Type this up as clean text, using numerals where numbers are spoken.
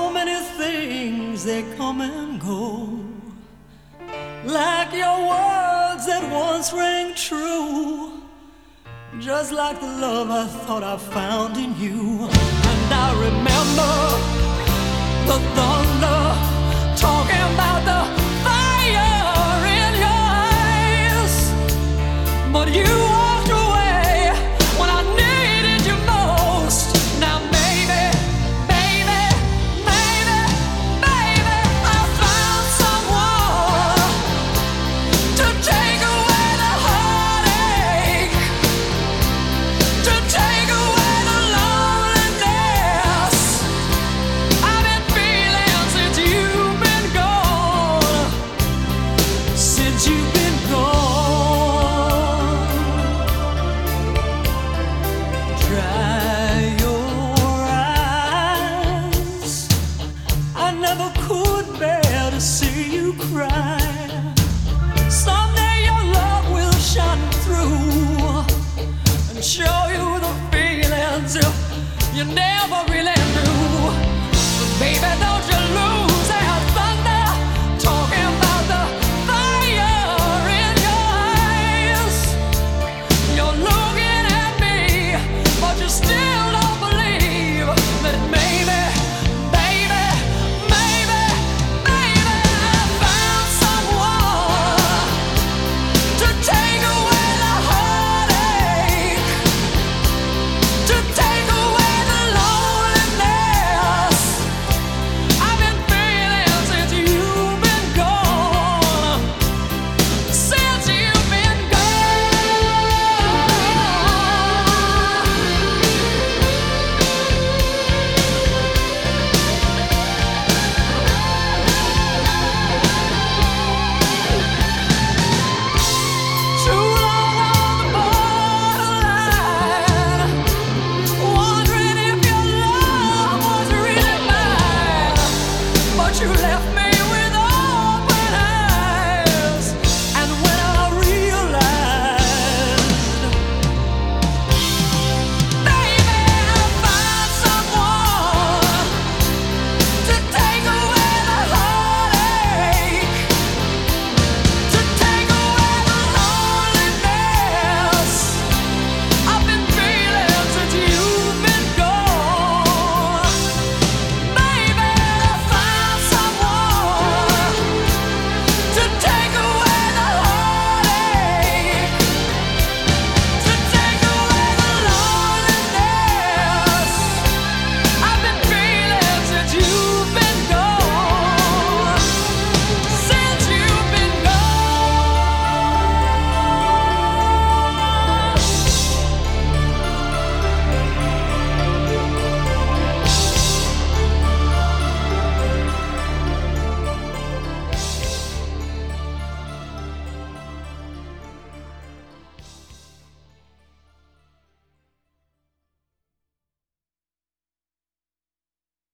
So many things they come and go, like your words that once rang true, just like the love I thought I found in you. And I remember the thunder talking about the fire in your eyes, but you